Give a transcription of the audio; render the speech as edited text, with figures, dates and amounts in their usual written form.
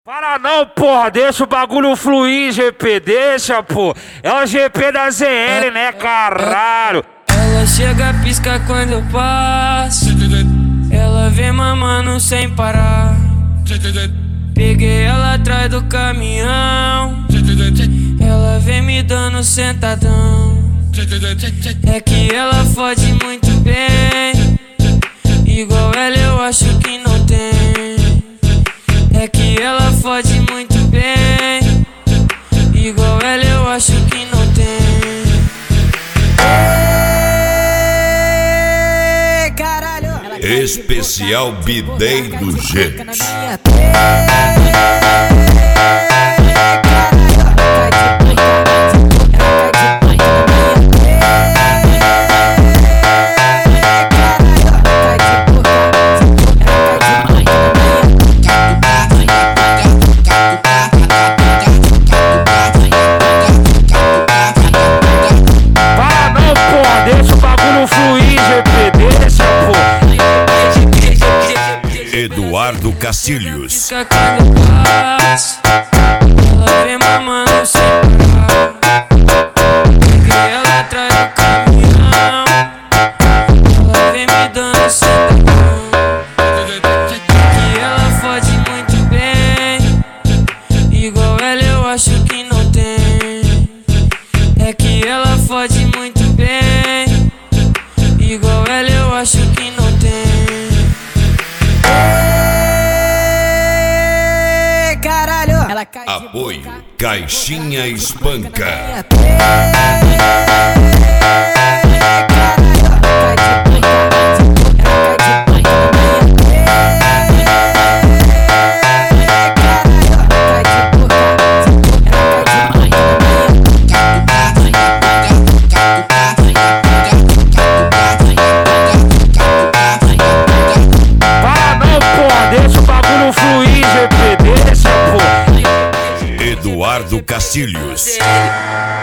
Para não, porra, deixa o bagulho fluir, GP, deixa, pô. É o GP da ZL, né, caralho? Ela chega, pisca quando eu passo. Ela vem mamando sem parar. Peguei ela atrás do caminhão. Ela vem me dando sentadão. É que ela fode muito bem. Igual ela eu acho que não tem. É que ela fode muito bem. Igual ela eu acho que não tem. Ei, caralho. Especial Bidei do Gêmeos. Eduardo Cacilhos. Ela vem mamando sem parar. Peguei ela atrás do caminhão. Ela vem me dando sentadão. E ela fode muito bem. Igual ela eu acho que não tem. É que ela fode muito bem. Igual ela eu acho que não tem. Apoio Caixinha Espanca. Eduardo Cacilhos.